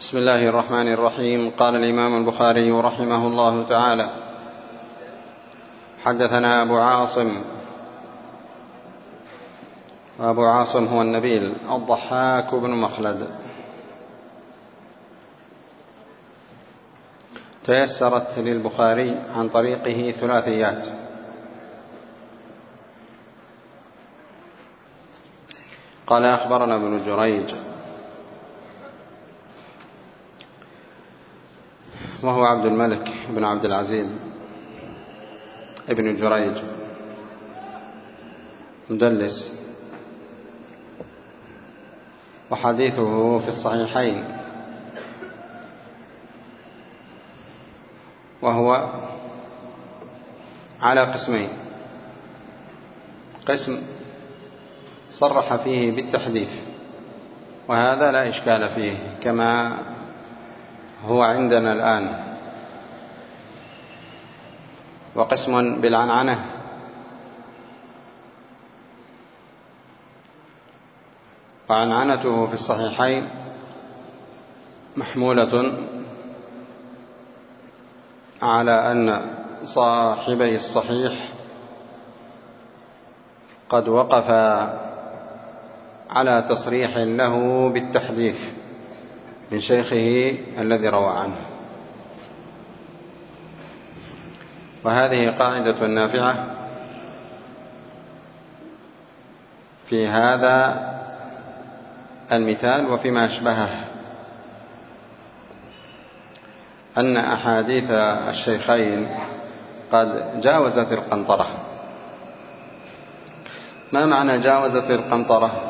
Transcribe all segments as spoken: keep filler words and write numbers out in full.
بسم الله الرحمن الرحيم. قال الإمام البخاري رحمه الله تعالى: حدثنا أبو عاصم، وأبو عاصم هو النبيل الضحاك بن مخلد. تيسرت للبخاري عن طريقه ثلاثيات: قال أخبرنا ابن جريج وهو عبد الملك بن عبد العزيز ابن جريج مدلس، وحديثه في الصحيحين، وهو على قسمين: قسم صرح فيه بالتحديث وهذا لا إشكال فيه كما هو عندنا الآن، وقسم بالعنعنة، وعنعنته في الصحيحين محمولة على أن صاحبي الصحيح قد وقفا على تصريح له بالتحديث من شيخه الذي روى عنه. وهذه قاعدة نافعة في هذا المثال وفيما أشبهه، أن أحاديث الشيخين قد جاوزت القنطرة. ما معنى جاوزت القنطرة؟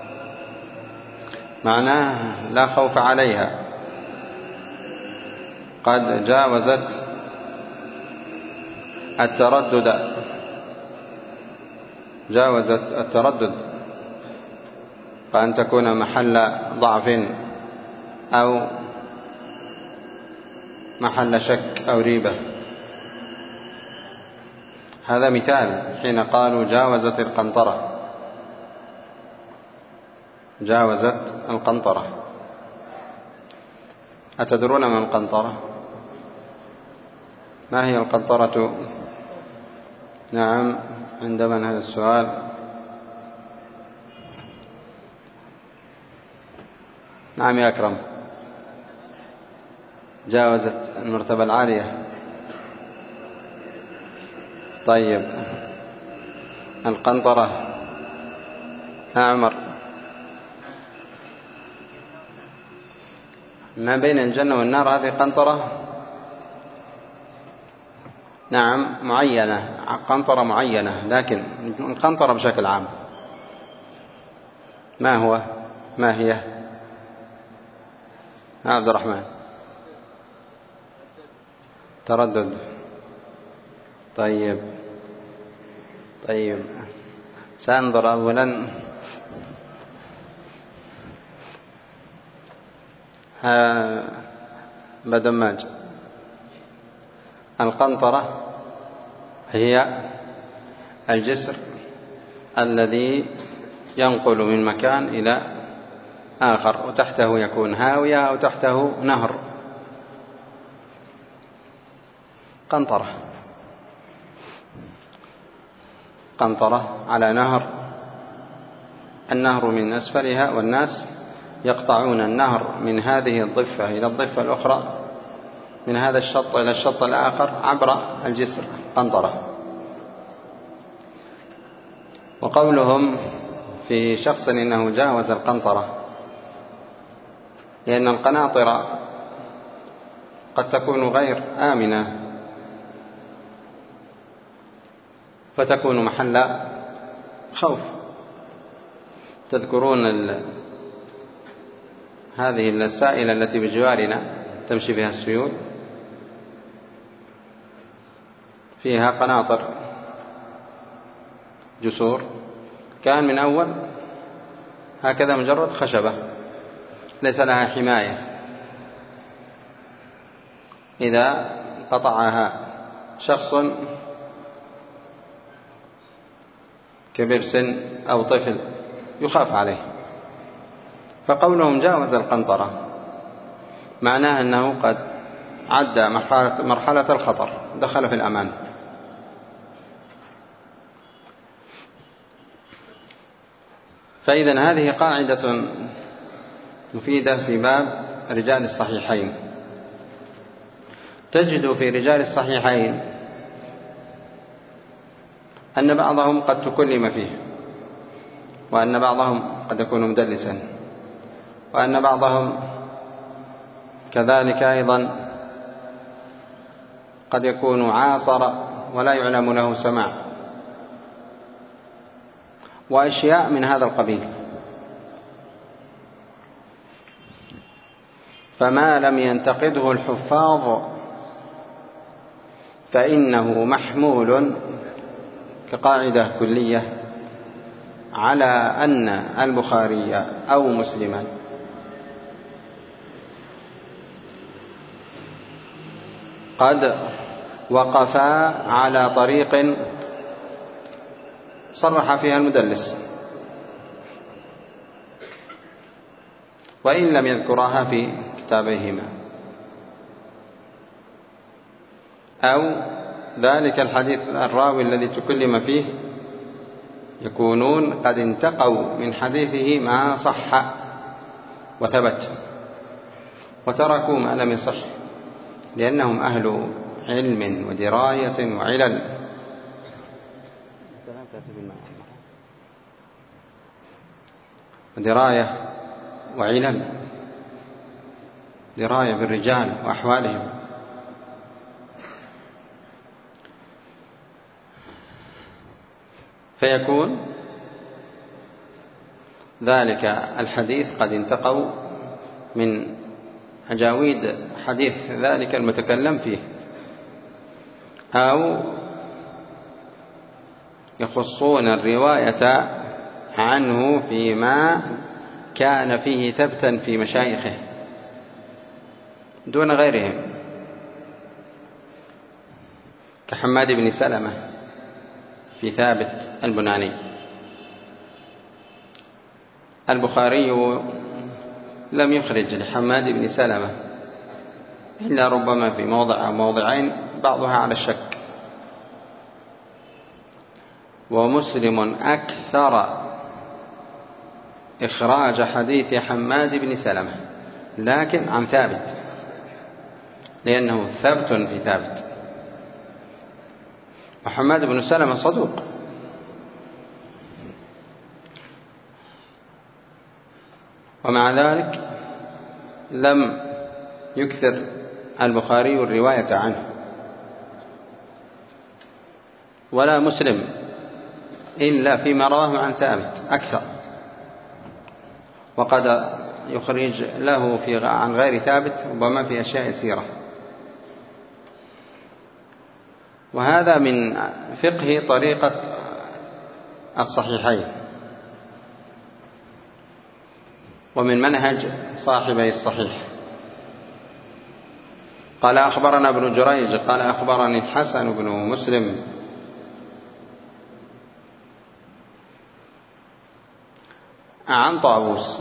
معناه لا خوف عليها، قد جاوزت التردد جاوزت التردد فأن تكون محل ضعف أو محل شك أو ريبة. هذا مثال حين قالوا جاوزت القنطرة، جاوزت القنطرة. أتدرون ما القنطرة؟ ما هي القنطرة؟ نعم، عند من هذا السؤال؟ نعم يا أكرم، جاوزت المرتبة العالية. طيب، القنطرة أعمر ما بين الجنة والنار، هذه قنطرة. نعم، معينة، قنطرة معينة، لكن القنطرة بشكل عام ما هو ما هي عبد الرحمن؟ تردد. طيب طيب سأنظر أولا. ها بدماج. القنطرة هي الجسر الذي ينقل من مكان إلى آخر، وتحته يكون هاوية أو تحته نهر. قنطرة قنطرة على نهر، النهر من أسفلها، والناس يقطعون النهر من هذه الضفة إلى الضفة الأخرى، من هذا الشط إلى الشط الآخر عبر الجسر. قنطرة. وقولهم في شخص إنه جاوز القنطرة لأن القناطر قد تكون غير آمنة فتكون محل خوف. تذكرون هذه السائلة التي بجوارنا تمشي بها السيول، فيها قناطر جسور، كان من أول هكذا مجرد خشبة ليس لها حماية، إذا قطعها شخص كبير سن أو طفل يخاف عليه. فقولهم جاوز القنطرة معناه أنه قد عدى مرحلة, مرحلة الخطر، دخل في الأمان. فإذن هذه قاعدة مفيدة في باب رجال الصحيحين. تجد في رجال الصحيحين أن بعضهم قد تكلم فيه، وأن بعضهم قد يكون مدلسا، وأن بعضهم كذلك أيضا قد يكون عاصر ولا يعلم له سماع، وأشياء من هذا القبيل. فما لم ينتقده الحفاظ فإنه محمول كقاعدة كلية على أن البخاري أو مسلما قد وقفا على طريق صرح فيها المدلس، وإن لم يذكرها في كتابيهما، أو ذلك الحديث الراوي الذي تكلم فيه يكونون قد انتقوا من حديثه ما صح وثبت، وتركوا ما لم يصح، لأنهم أهل علم ودراية وعلل. ودراية وعلل، دراية بالرجال وأحوالهم. فيكون ذلك الحديث قد انتقوا من أجاويد حديث ذلك المتكلم فيه، أو يخصون الرواية عنه فيما كان فيه ثبتا في مشايخه دون غيرهم، كحماد بن سلمة في ثابت البناني. البخاري لم يخرج لحماد بن سلمة إلا ربما في موضع أو موضعين، بعضها على الشك، ومسلم أكثر إخراج حديث حماد بن سلمة، لكن عن ثابت، لأنه ثبت في ثابت. وحماد بن سلمة صدوق، ومع ذلك لم يكثر البخاري الرواية عنه، ولا مسلم إلا فيما رواه عن ثابت أكثر، وقد يخرج له في عن غير ثابت ربما في أشياء يسيرة. وهذا من فقه طريقة الصحيحين، ومن منهج صاحبي الصحيح. قال أخبرنا ابن جريج قال أخبرني الحسن بن مسلم عن طاووس،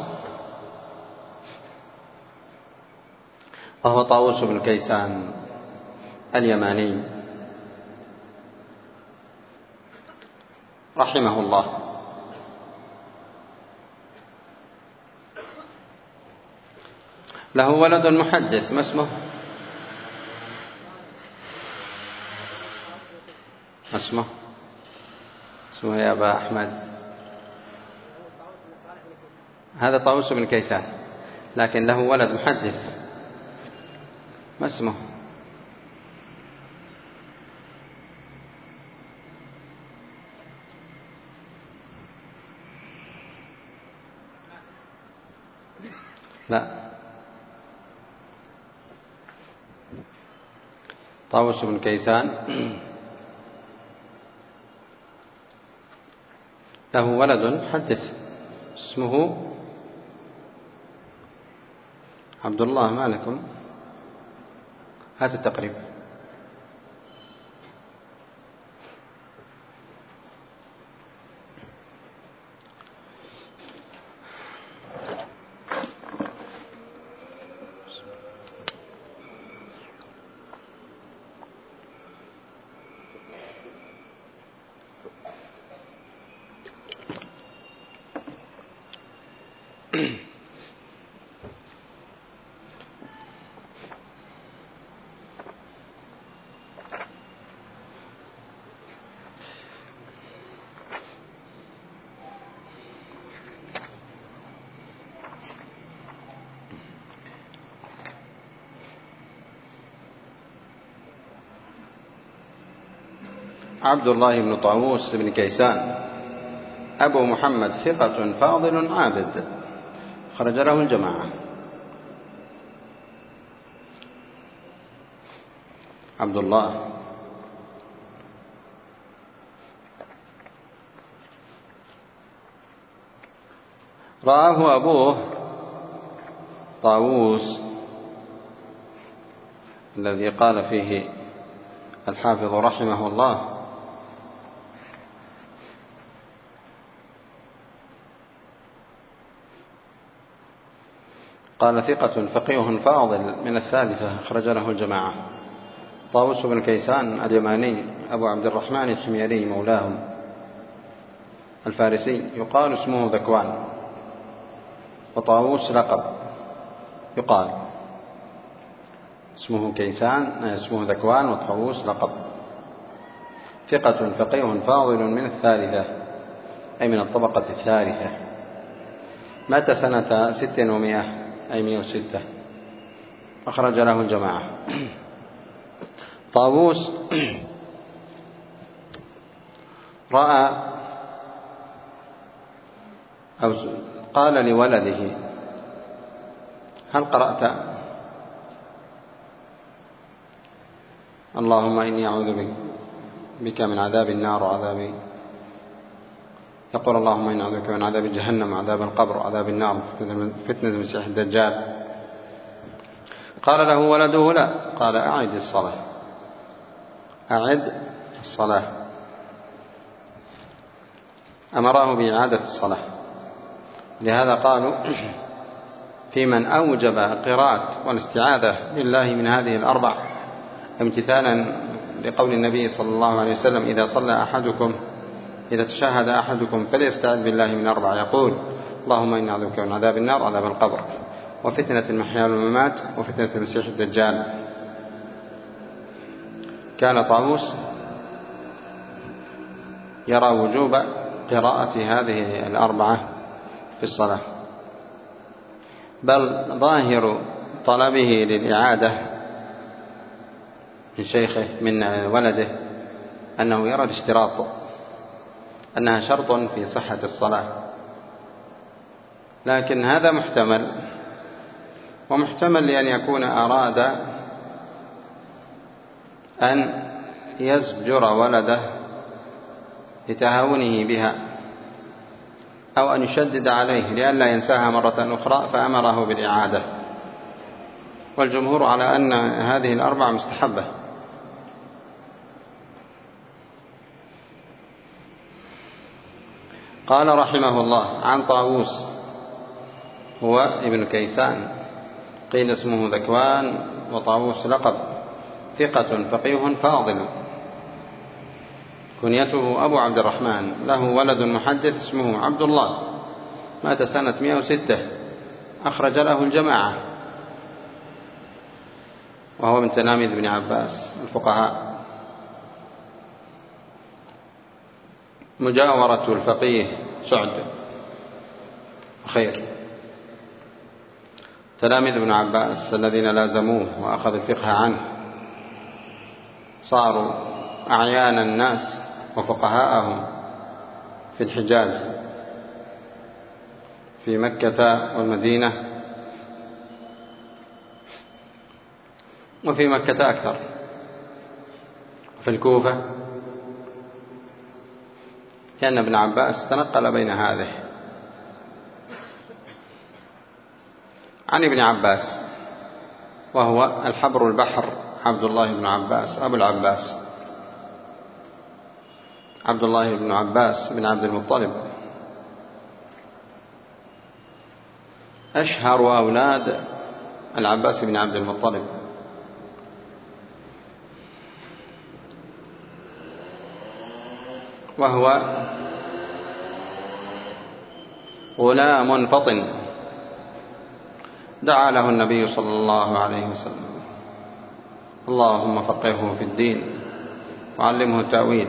وهو طاووس بن كيسان اليماني رحمه الله. له ولد محدث، ما اسمه؟ ما اسمه؟ اسمه يا أبا أحمد. هذا طاووس بن كيسان، لكن له ولد محدث، ما اسمه؟ لا، طاووس بن كيسان له ولد محدث اسمه عبد الله. ما لكم؟ هات التقريب. عبد الله بن طاووس بن كيسان أبو محمد ثقة فاضل عابد، خرج له الجماعة. عبد الله رآه أبوه طاووس الذي قال فيه الحافظ رحمه الله: قال ثقة فقيه فاضل من الثالثة، أخرج له الجماعة. طاووس بن كيسان اليماني أبو عبد الرحمن الحميري مولاهم الفارسي، يقال اسمه ذكوان، وطاووس لقب يقال اسمه كيسان اسمه ذكوان، وطاووس لقب. ثقة فقيه فاضل من الثالثة أي من الطبقة الثالثة. مات سنة ست ومئة أي مئة وستة، أخرج له الجماعة. طاووس رأى أو قال لولده: هل قرأت اللهم إني أعوذ بك من عذاب النار وعذاب، يقول اللهم إني أعوذ بك من عذاب جهنم وعذاب القبر وعذاب النار فتنة المسيح الدجال. قال له ولده: لا. قال: أعد الصلاة، أعد الصلاة. أمره بإعادة الصلاة. لهذا قالوا في من أوجب قراءة والاستعاذة بالله من هذه الأربع امتثالا لقول النبي صلى الله عليه وسلم: إذا صلى أحدكم إذا تشهد أحدكم فليستعذ بالله من أربع، يقول: اللهم إني أعوذ بك من عذاب النار وعذاب القبر وفتنة المحيا والممات وفتنة المسيح الدجال. كان طاووس يرى وجوب قراءة هذه الأربعة في الصلاة، بل ظاهر طلبه للإعادة من شيخه من ولده أنه يرى الاشتراط، أنها شرط في صحة الصلاة. لكن هذا محتمل، ومحتمل لأن يكون أراد أن يزجر ولده لتهاونه بها، أو أن يشدد عليه لئلا ينساها مرة أخرى فأمره بالإعادة. والجمهور على أن هذه الأربع مستحبة. قال رحمه الله عن طاووس، هو ابن كيسان، قيل اسمه ذكوان، وطاووس لقب، ثقة فقيه فاضل، كنيته أبو عبد الرحمن، له ولد محدث اسمه عبد الله، مات سنة مئة وستة، أخرج له الجماعة، وهو من تلاميذ ابن عباس الفقهاء. مجاورة الفقيه سعد خير. تلاميذ ابن عباس الذين لازموه وأخذوا الفقه عنه صاروا أعيان الناس وفقهاءهم في الحجاز، في مكة والمدينة، وفي مكة أكثر، في الكوفة، لأن ابن عباس تنقل بين هذه. عن ابن عباس، وهو الحبر البحر عبد الله بن عباس أبو العباس، عبد الله بن عباس بن عبد المطلب، أشهر أولاد العباس بن عبد المطلب، وهو غلام فطن دعا له النبي صلى الله عليه وسلم: اللهم فقهه في الدين وعلمه التأويل.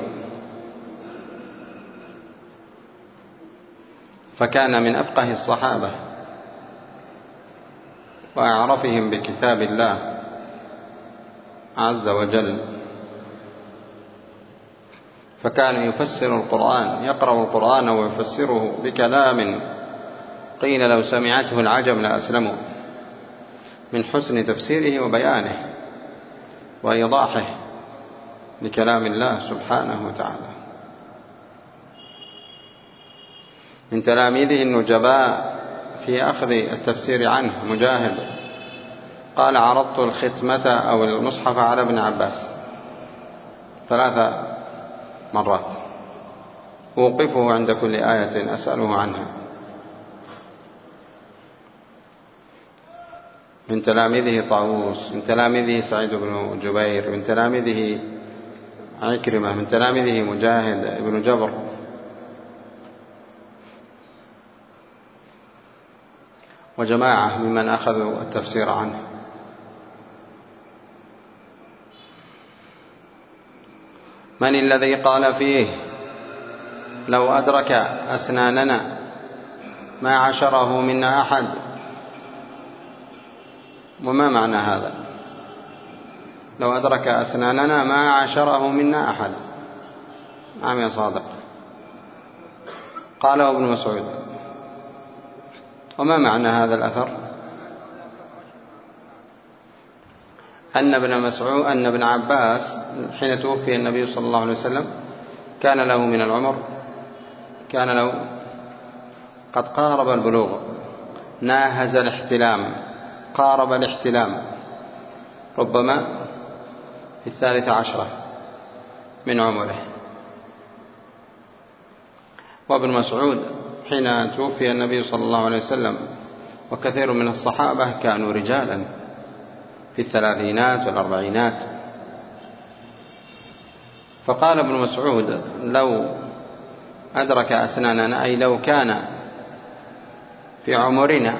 فكان من أفقه الصحابة وأعرفهم بكتاب الله عز وجل، فكان يفسر القرآن، يقرأ القرآن ويفسره بكلام قيل لو سمعته العجم لأسلموا، من حسن تفسيره وبيانه وإيضاحه لكلام الله سبحانه وتعالى. من تلاميذه النجباء في أخذ التفسير عنه مجاهد قال: عرضت الختمة أو المصحف على ابن عباس ثلاث مرات، أوقفه عند كل آية أسأله عنها. من تلاميذه طاووس، من تلاميذه سعيد بن جبير، من تلاميذه عكرمة، من تلاميذه مجاهد بن جبر. وجماعة ممن أخذوا التفسير عنه. من الذي قال فيه: لو أدرك أسناننا ما عشره منا أحد؟ وما معنى هذا؟ لو أدرك أسناننا ما عشره منا أحد. نعم يا صادق. قاله ابن مسعود. وما معنى هذا الأثر؟ أن ابن مسعود أن ابن عباس حين توفي النبي صلى الله عليه وسلم كان له من العمر، كان له قد قارب البلوغ، ناهز الاحتلام، قارب الاحتلام، ربما في الثالثة عشرة من عمره. وابن مسعود حين توفي النبي صلى الله عليه وسلم وكثير من الصحابة كانوا رجالا في الثلاثينات والأربعينات. فقال ابن مسعود: لو أدرك أسناننا، أي لو كان في عمرنا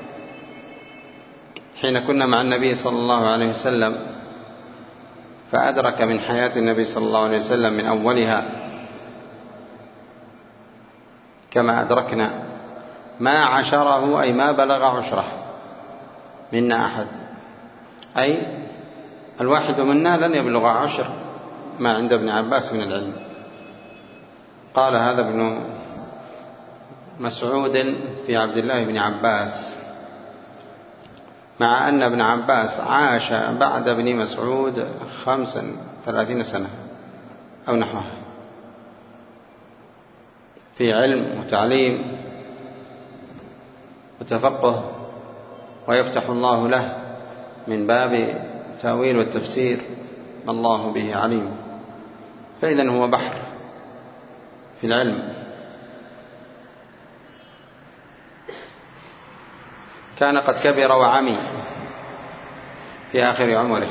حين كنا مع النبي صلى الله عليه وسلم، فأدرك من حياة النبي صلى الله عليه وسلم من أولها كما أدركنا، ما عشره أي ما بلغ عشره منا أحد، أي الواحد منا لن يبلغ عشر ما عند ابن عباس من العلم. قال هذا ابن مسعود في عبد الله بن عباس، مع أن ابن عباس عاش بعد ابن مسعود خمسا ثلاثين سنة أو نحوها في علم وتعليم وتفقه، ويفتح الله له من باب تأويل والتفسير ما الله به عليم. فإذا هو بحر في العلم. كان قد كبر وعمي في آخر عمره،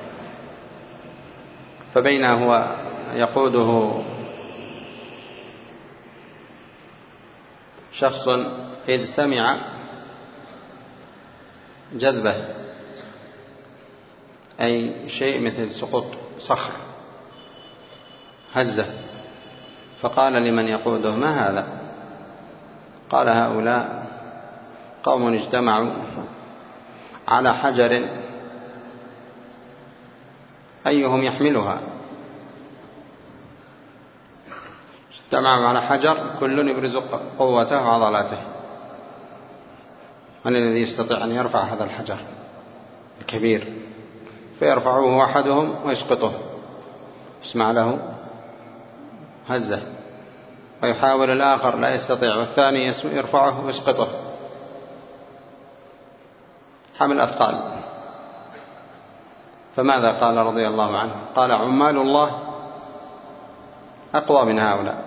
فبين هو يقوده شخص إذ سمع جذبة، أي شيء مثل سقوط صخر، هزه، فقال لمن يقوده: ما هذا؟ قال: هؤلاء قوم اجتمعوا على حجر أيهم يحملها. اجتمعوا على حجر كل يبرز قوته وعضلاته. من الذي يستطيع أن يرفع هذا الحجر الكبير؟ فيرفعه أحدهم ويسقطه، اسمع له هزه، ويحاول الآخر لا يستطيع، والثاني يرفعه ويسقطه. حمل أثقال. فماذا قال رضي الله عنه؟ قال: عمال الله أقوى من هؤلاء،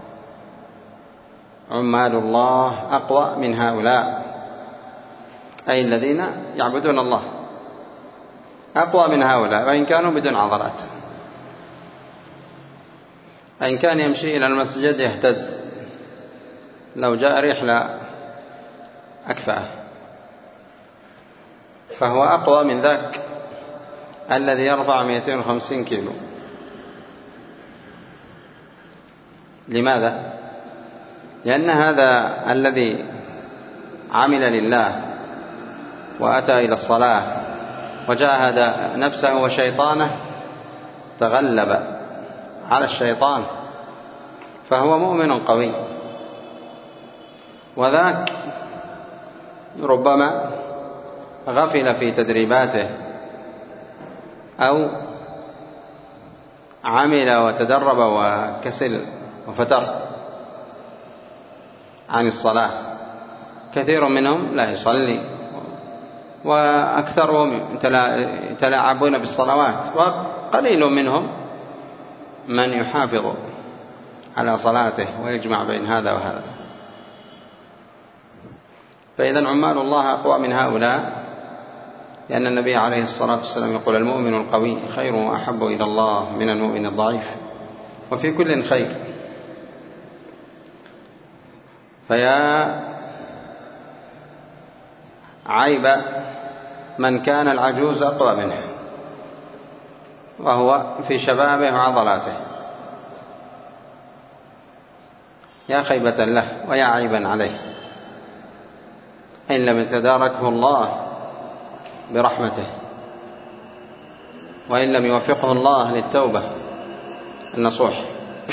عمال الله أقوى من هؤلاء، أي الذين يعبدون الله أقوى من هؤلاء، وإن كانوا بدون عضلات. إن كان يمشي إلى المسجد يهتز، لو جاء رحلة أكفأه. فهو أقوى من ذاك الذي يرفع مئتين وخمسين كيلو. لماذا؟ لأن هذا الذي عمل لله وأتى إلى الصلاة وجاهد نفسه وشيطانه تغلب على الشيطان فهو مؤمن قوي، وذاك ربما غفل في تدريباته أو عمل وتدرب وكسل وفتر عن الصلاة. كثير منهم لا يصلي، وأكثرهم يتلاعبون بالصلوات، وقليل منهم من يحافظ على صلاته ويجمع بين هذا وهذا. فإذا عمال الله أقوى من هؤلاء، لأن النبي عليه الصلاة والسلام يقول: المؤمن القوي خير وأحب إلى الله من المؤمن الضعيف، وفي كل خير. فيا عيب من كان العجوز أقوى منه وهو في شبابه وعضلاته، يا خيبة له ويا عيبا عليه إن لم يتداركه الله برحمته، وإن لم يوفقه الله للتوبة النصوح.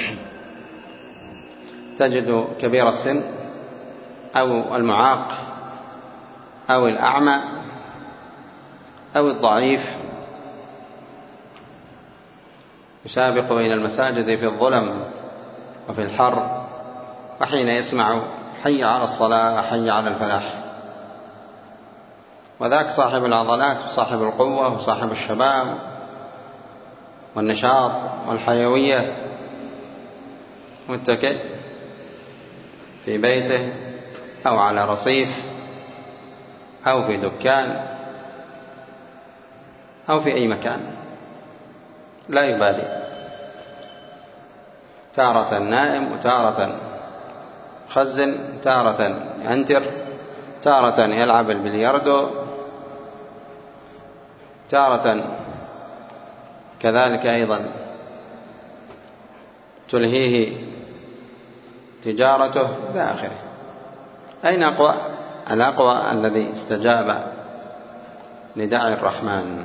تجد كبير السن أو المعاق أو الأعمى أو الضعيف يسابق إلى المساجد في الظلم وفي الحر، وحين يسمع حي على الصلاة حي على الفلاح. وذاك صاحب العضلات وصاحب القوة وصاحب الشباب والنشاط والحيوية، متكئ في بيته أو على رصيف أو في دكان أو في أي مكان، لا يبالي، تارة نائم وتارة خزن، تارة ينتر، تارة يلعب البلياردو، تارة كذلك أيضا تلهيه تجارته إلى آخره. أين أقوى؟ الأقوى الذي استجاب لداعي الرحمن.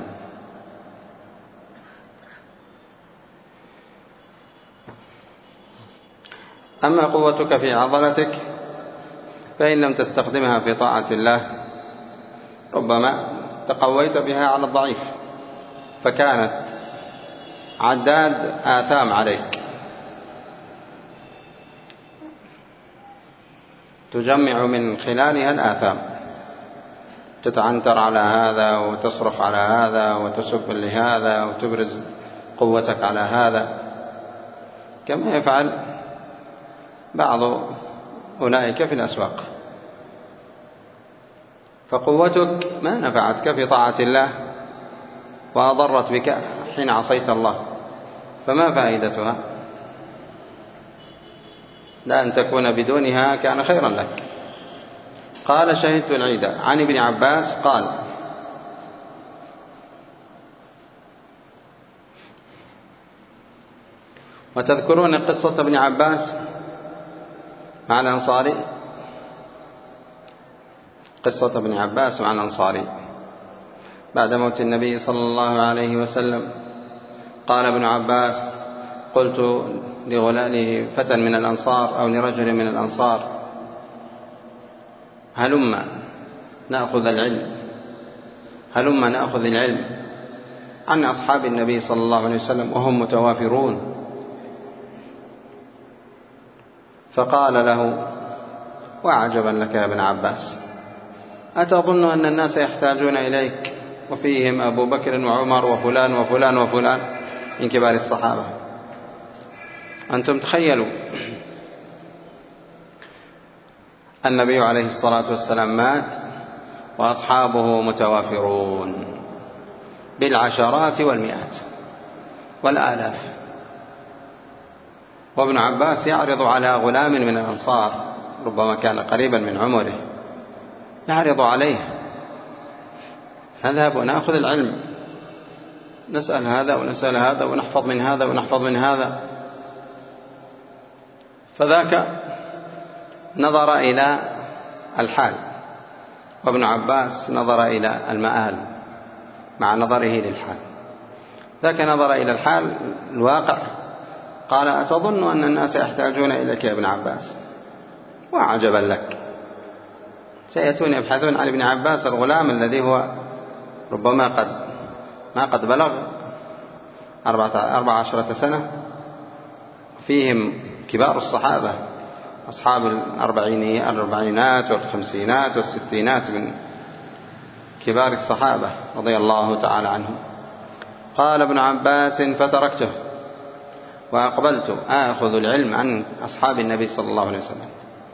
أما قوتك في عضلتك فإن لم تستخدمها في طاعة الله ربما تقويت بها على الضعيف، فكانت عداد آثام عليك، تجمع من خلالها الآثام، تتعنتر على هذا وتصرخ على هذا وتسب لهذا وتبرز قوتك على هذا، كما يفعل بعض أولئك في الأسواق. فقوتك ما نفعتك في طاعة الله وأضرت بك حين عصيت الله، فما فائدتها؟ لا أن تكون بدونها كان خيرا لك. قال: شهدت العيد عن ابن عباس قال: وتذكرون قصة ابن عباس مع الأنصاري؟ قصة ابن عباس مع الأنصاري بعد موت النبي صلى الله عليه وسلم. قال ابن عباس: قلت لغلام فتى من الأنصار أو لرجل من الأنصار: هلما نأخذ العلم، هلما نأخذ العلم عن أصحاب النبي صلى الله عليه وسلم وهم متوافرون. فقال له: وعجبا لك يا ابن عباس، أتظن أن الناس يحتاجون إليك وفيهم أبو بكر وعمر وفلان وفلان وفلان من كبار الصحابة؟ أنتم تخيلوا النبي عليه الصلاة والسلام مات وأصحابه متوافرون بالعشرات والمئات والآلاف، وابن عباس يعرض على غلام من الأنصار ربما كان قريبا من عمره، يعرض عليه: نذهب ونأخذ العلم، نسأل هذا ونسأل هذا ونحفظ من هذا ونحفظ من هذا. فذاك نظر إلى الحال، وابن عباس نظر إلى المآل مع نظره للحال. ذاك نظر إلى الحال الواقع قال أتظن أن الناس يحتاجون إليك يا ابن عباس؟ وعجبا لك، سيأتون يبحثون عن ابن عباس الغلام الذي هو ربما قد ما قد بلغ أربع عشرة سنة، فيهم كبار الصحابة أصحاب الأربعينات والخمسينات والستينات من كبار الصحابة رضي الله تعالى عنهم. قال ابن عباس فتركته وأقبلت آخذ العلم عن أصحاب النبي صلى الله عليه وسلم،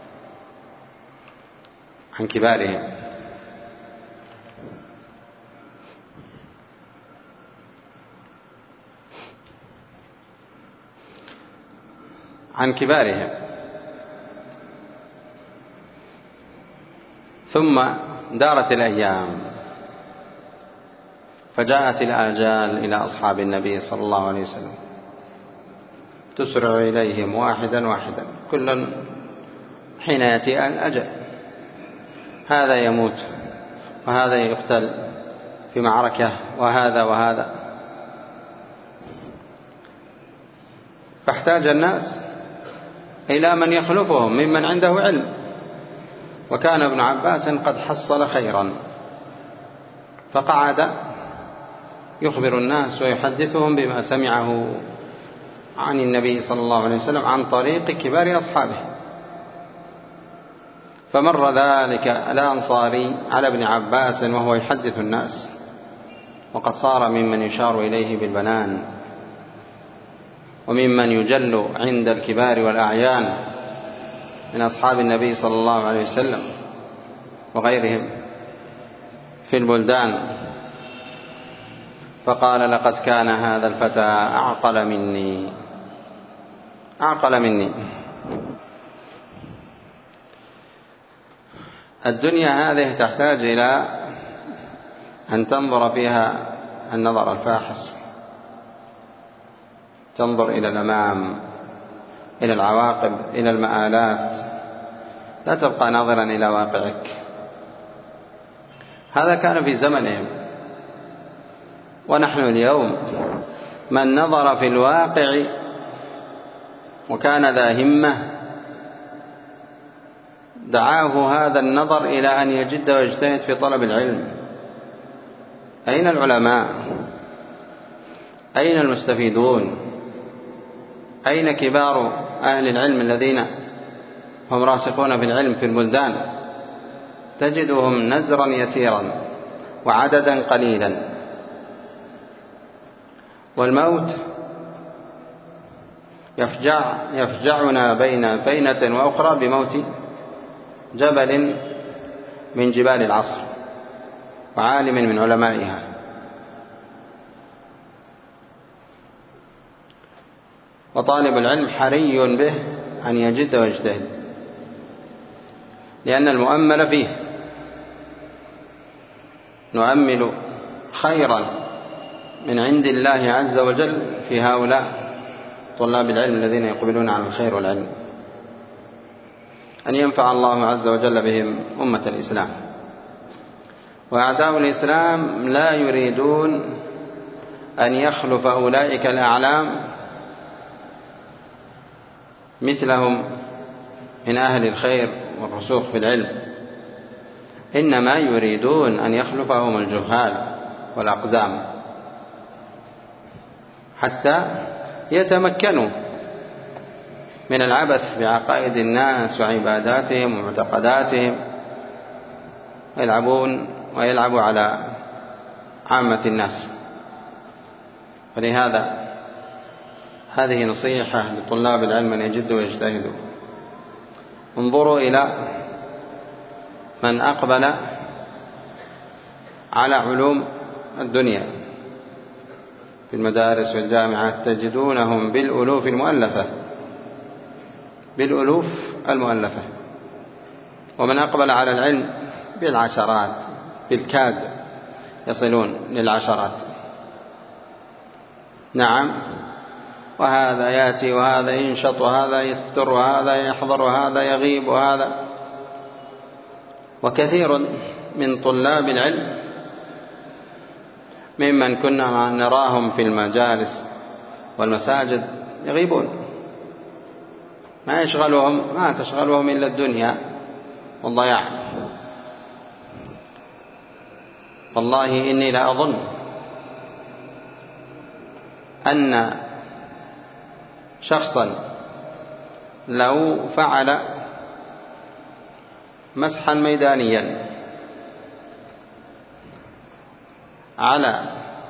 عن كبارهم. عن كبارهم ثم دارت الأيام فجاءت الآجال إلى أصحاب النبي صلى الله عليه وسلم تسرع إليهم واحدا واحدا، كل حين يأتي الأجل، هذا يموت وهذا يقتل في معركة وهذا وهذا، فاحتاج الناس إلى من يخلفهم ممن عنده علم، وكان ابن عباس قد حصل خيرا، فقعد يخبر الناس ويحدثهم بما سمعه عن النبي صلى الله عليه وسلم عن طريق كبار أصحابه. فمر ذلك الأنصاري على ابن عباس وهو يحدث الناس، وقد صار ممن يشار إليه بالبنان وممن يجل عند الكبار والأعيان من أصحاب النبي صلى الله عليه وسلم وغيرهم في البلدان، فقال لقد كان هذا الفتى أعقل مني أعقل مني. الدنيا هذه تحتاج إلى أن تنظر فيها النظر الفاحص، تنظر إلى الأمام، إلى العواقب، إلى المآلات، لا تبقى ناظرا إلى واقعك. هذا كان في زمنهم، ونحن اليوم من نظر في الواقع وكان ذا همة دعاه هذا النظر إلى أن يجد ويجتهد في طلب العلم. أين العلماء؟ أين المستفيدون؟ أين كبار أهل العلم الذين هم راسخون في العلم في البلدان؟ تجدهم نزرا يسيرا وعددا قليلا، والموت يفجع يفجعنا بين فينة وأخرى بموت جبل من جبال العصر وعالم من علمائها. وطالب العلم حري به أن يجد ويجتهد، لأن المؤمل فيه نؤمل خيرا من عند الله عز وجل في هؤلاء طلاب العلم الذين يقبلون على الخير والعلم، أن ينفع الله عز وجل بهم أمة الإسلام. وأعداء الإسلام لا يريدون أن يخلف أولئك الأعلام مثلهم من أهل الخير والرسوخ في العلم، إنما يريدون أن يخلفهم الجهال والأقزام حتى يتمكنوا من العبث بعقائد الناس وعباداتهم ومعتقداتهم، يلعبون ويلعبوا على عامة الناس. ولهذا هذه نصيحة لطلاب العلم أن يجدوا ويجتهدوا. انظروا إلى من أقبل على علوم الدنيا في المدارس والجامعات، تجدونهم بالألوف المؤلفة بالألوف المؤلفة، ومن أقبل على العلم بالعشرات، بالكاد يصلون للعشرات. نعم، وهذا يأتي وهذا ينشط وهذا يفتر وهذا يحضر وهذا يغيب وهذا. وكثير من طلاب العلم ممن كنا نراهم في المجالس والمساجد يغيبون ما يشغلهم ما تشغلهم إلا الدنيا والضياع. والله إني لا أظن أن شخصا لو فعل مسحا ميدانيا على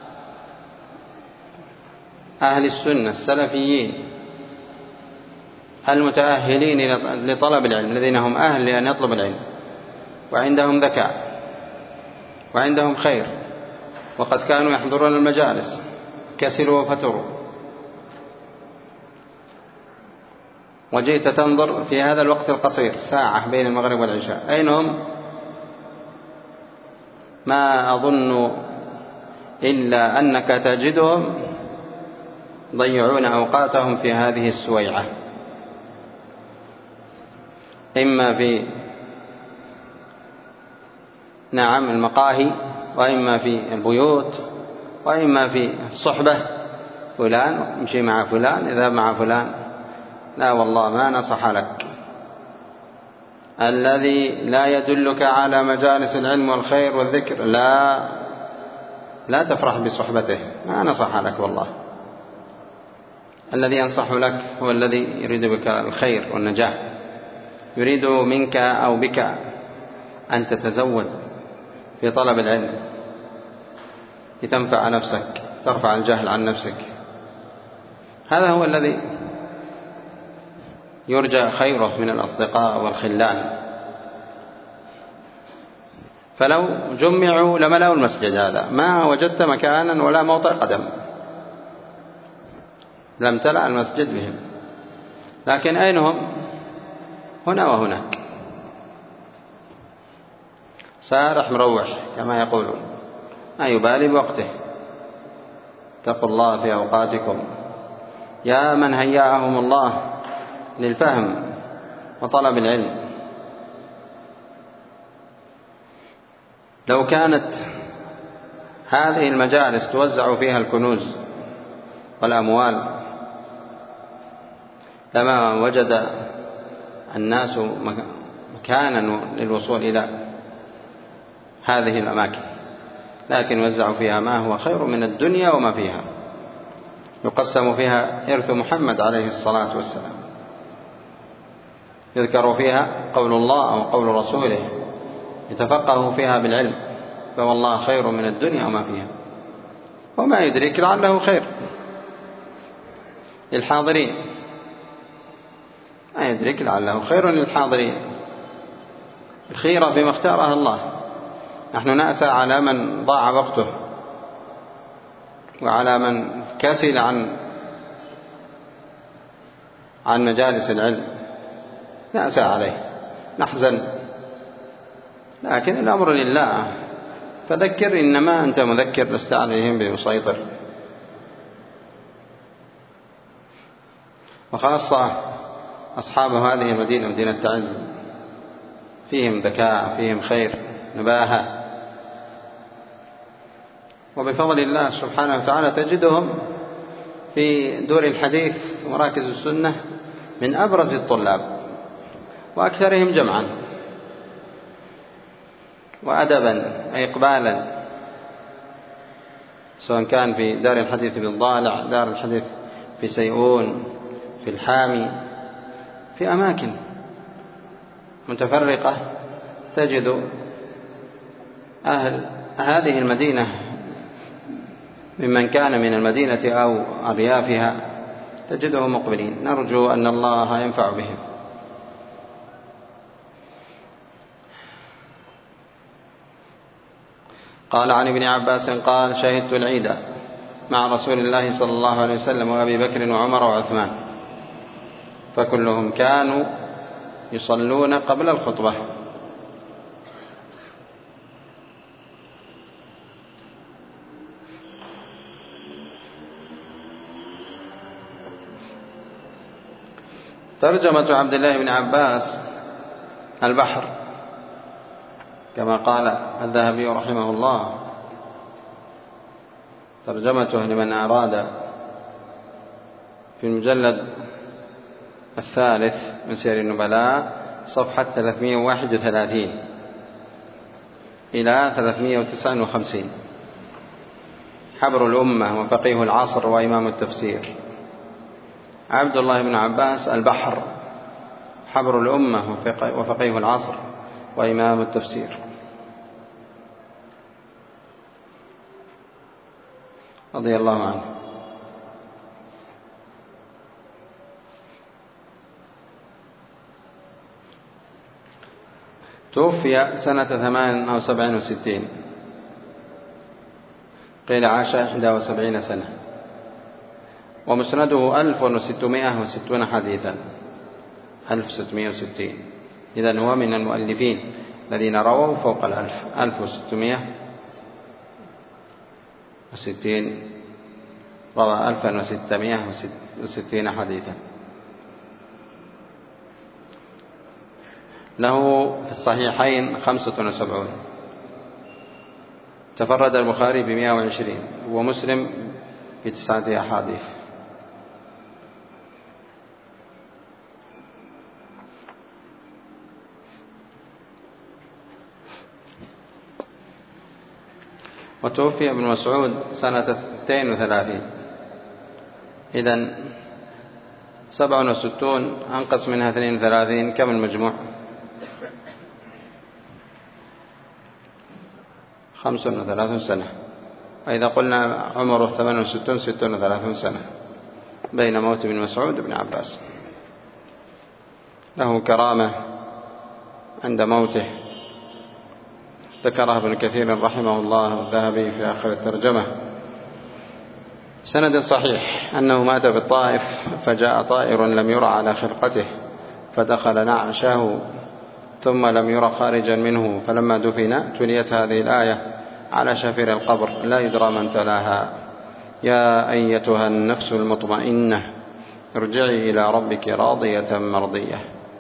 أهل السنة السلفيين المتأهلين لطلب العلم، الذين هم أهل لأن يطلب العلم وعندهم ذكاء وعندهم خير وقد كانوا يحضرون المجالس كسلوا وفتروا، وجئت تنظر في هذا الوقت القصير ساعة بين المغرب والعشاء أين هم؟ ما أظن إلا أنك تجدهم ضيعون أوقاتهم في هذه السويعة، إما في نعم المقاهي، وإما في البيوت، وإما في الصحبة، فلان امشي مع فلان اذهب مع فلان. لا والله ما نصح لك. الذي لا يدلك على مجالس العلم والخير والذكر لا لا تفرح بصحبته، ما نصح لك والله. الذي ينصح لك هو الذي يريد بك الخير والنجاح، يريد منك أو بك أن تتزود في طلب العلم لتنفع نفسك، ترفع الجهل عن نفسك. هذا هو الذي يرجى خيره من الأصدقاء والخلان. فلو جمعوا لملأوا المسجد هذا، ما وجدت مكانا ولا موطئ قدم لم تلأ المسجد بهم. لكن أين هم؟ هنا وهناك، سارح مروح كما يقولون، ما يبالي بوقته. اتقوا الله في أوقاتكم يا من هيأهم الله للفهم وطلب العلم. لو كانت هذه المجالس توزع فيها الكنوز والأموال لما وجد الناس مكانا للوصول إلى هذه الأماكن، لكن وزعوا فيها ما هو خير من الدنيا وما فيها. يقسم فيها إرث محمد عليه الصلاة والسلام، يذكر فيها قول الله أو قول رسوله، يتفقه فيها بالعلم، فوالله خير من الدنيا وما فيها. وما يدرك لعله خير للحاضرين، ما يدرك لعله خير للحاضرين. الخيرة بما اختارها الله. نحن نأسى على من ضاع وقته وعلى من كسل عن عن مجالس العلم، نأسى عليه نحزن، لكن الأمر لله. فذكر إنما أنت مذكر، لست عليهم بمسيطر. وخاصة أصحاب هذه المدينة، مدينة تعز، فيهم ذكاء، فيهم خير، نباهة، وبفضل الله سبحانه وتعالى تجدهم في دور الحديث ومراكز السنة من أبرز الطلاب وأكثرهم جمعا وأدبا وإقبالا، سواء كان في دار الحديث بالضالع، دار الحديث في سيئون، في الحامي، في أماكن متفرقة. تجد أهل هذه المدينة ممن كان من المدينة أو أريافها تجدهم مقبلين، نرجو أن الله ينفع بهم. قال عن ابن عباس قال: شهدت العيد مع رسول الله صلى الله عليه وسلم وأبي بكر وعمر وعثمان، فكلهم كانوا يصلون قبل الخطبة. ترجمة عبد الله بن عباس البحر كما قال الذهبي رحمه الله، ترجمته لمن أراد في المجلد الثالث من سير النبلاء صفحة ثلاثمائة وواحد وثلاثين إلى ثلاثمائة وتسعة وخمسين. حبر الأمة وفقيه العصر وإمام التفسير عبد الله بن عباس البحر، حبر الأمة وفقيه العصر وإمام التفسير، رضي الله عنه. توفي سنة ثمان أو سبع وستين، قيل عاش إحدى وسبعين سنة، ومسنده ألف وستمائة وستون حديثا، ألف وستمائة وستين. إذن هو من المؤلفين الذين رووا فوق الألف، ألف وستمائة وستين، روى ألفا وستمائة وستين حديثا. له في الصحيحين خمسة وسبعون، تفرد البخاري بمئة وعشرين ومسلم بتسعة أحاديث. وتوفي ابن مسعود سنة اثنين وثلاثين، إذن سبع وستون أنقص منها اثنين وثلاثين، كم المجموع؟ خمس وثلاثون سنة. وإذا قلنا عمره ثمان وستون، ست وثلاثون سنة بين موت ابن مسعود وابن عباس. له كرامة عند موته ذكرها ابن كثير رحمه الله والذهبي في آخر الترجمة سند صحيح أنه مات بالطائف، فجاء طائر لم يرى على خرقته فدخل نعشه ثم لم يرى خارجا منه، فلما دفن تليت هذه الآية على شفير القبر لا يدرى من تلاها: يا أيتها النفس المطمئنة ارجعي إلى ربك راضية مرضية.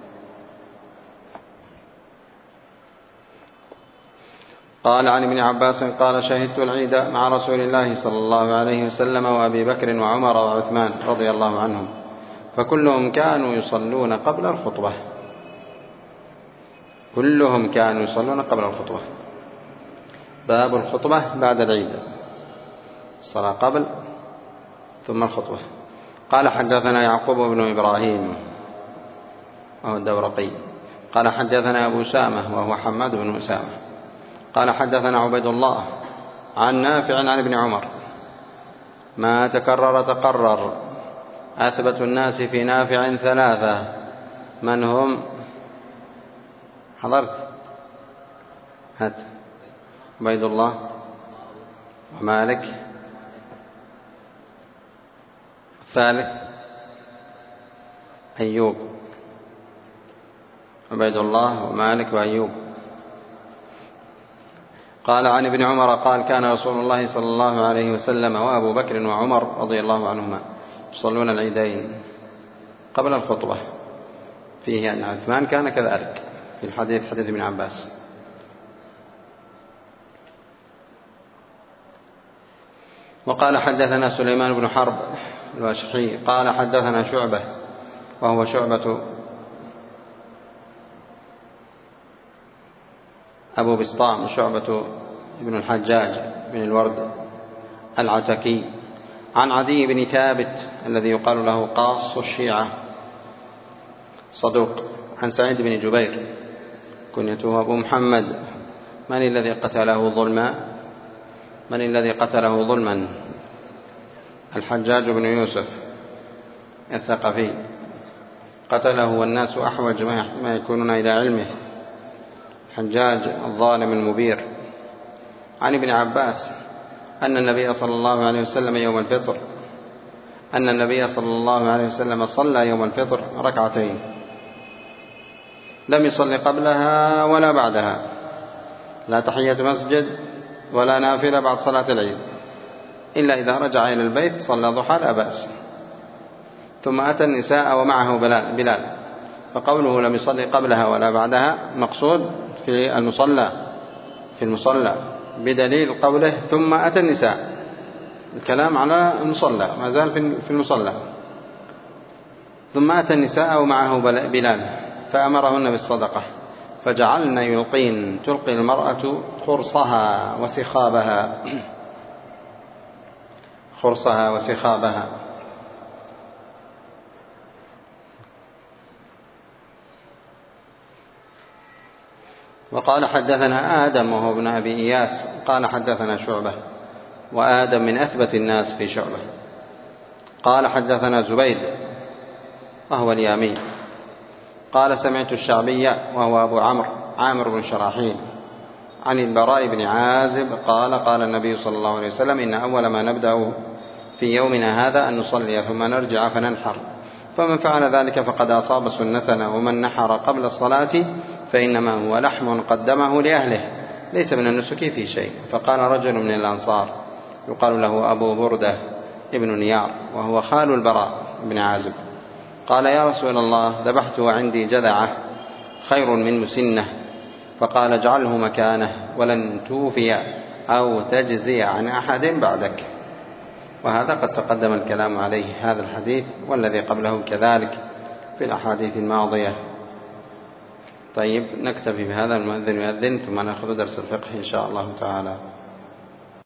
قال عن ابن عباس قال: شهدت العيد مع رسول الله صلى الله عليه وسلم وأبي بكر وعمر وعثمان رضي الله عنهم، فكلهم كانوا يصلون قبل الخطبة، كلهم كانوا يصلون قبل الخطبة. باب الخطبة بعد العيد، الصلاة قبل ثم الخطبة. قال: حدثنا يعقوب بن إبراهيم وهو الدورقي قال: حدثنا أبو أسامة وهو حماد بن أسامة قال: حدثنا عبيد الله عن نافع عن ابن عمر: ما تكرر تقرر، أثبت الناس في نافع ثلاثة. من هم؟ حضرت؟ هات. عبيد الله ومالك، الثالث أيوب. عبيد الله ومالك وأيوب. قال عن ابن عمر قال: كان رسول الله صلى الله عليه وسلم وأبو بكر وعمر رضي الله عنهما يصلون العيدين قبل الخطبة، فيه أن عثمان كان كذلك في الحديث، حديث ابن عباس. وقال: حدثنا سليمان بن حرب الواشحي قال: حدثنا شعبة وهو شعبة أبو بسطام، شعبة ابن الحجاج بن الورد العتكي، عن عدي بن ثابت الذي يقال له قاص الشيعة صدوق، عن سعيد بن جبير كنيته أبو محمد. من الذي قتله ظلما؟ من الذي قتله ظلما؟ الحجاج بن يوسف الثقفي، قتله والناس أحوج ما يكونون إلى علمه، الحجاج الظالم المبير. عن ابن عباس أن النبي صلى الله عليه وسلم يوم الفطر أن النبي صلى الله عليه وسلم صلى يوم الفطر ركعتين، لم يصلي قبلها ولا بعدها، لا تحية مسجد ولا نافلة بعد صلاة العيد، إلا إذا رجع إلى البيت صلى ضحى لا بأس. ثم أتى النساء ومعه بلال، فقوله لم يصلي قبلها ولا بعدها مقصود في المصلى في المصلى بدليل قوله ثم أتى النساء، الكلام على المصلى، ما زال في المصلى. ثم أتى النساء ومعه بلال فأمرهن بالصدقة، فجعلن يلقين تلقي المرأة خرصها وسخابها خرصها وسخابها. وقال حدثنا آدم وهو ابن أبي إياس قال حدثنا شعبة، وآدم من أثبت الناس في شعبة. قال حدثنا زبيد وهو اليامي قال سمعت الشعبي وهو أبو عمرو عامر بن شراحيل عن البراء بن عازب قال قال النبي صلى الله عليه وسلم إن أول ما نبدأ في يومنا هذا أن نصلي ثم نرجع فننحر، فمن فعل ذلك فقد أصاب سنتنا، ومن نحر قبل الصلاة فإنما هو لحم قدمه لأهله ليس من النسك في شيء. فقال رجل من الأنصار يقال له أبو بردة ابن نيار وهو خال البراء بن عازب قال يا رسول الله ذبحت وعندي جذعة خير من مسنة، فقال اجعله مكانه ولن توفي أو تجزي عن أحد بعدك. وهذا قد تقدم الكلام عليه هذا الحديث والذي قبله كذلك في الأحاديث الماضية. طيب نكتفي بهذا، المؤذن يؤذن ثم نأخذ درس الفقه إن شاء الله تعالى.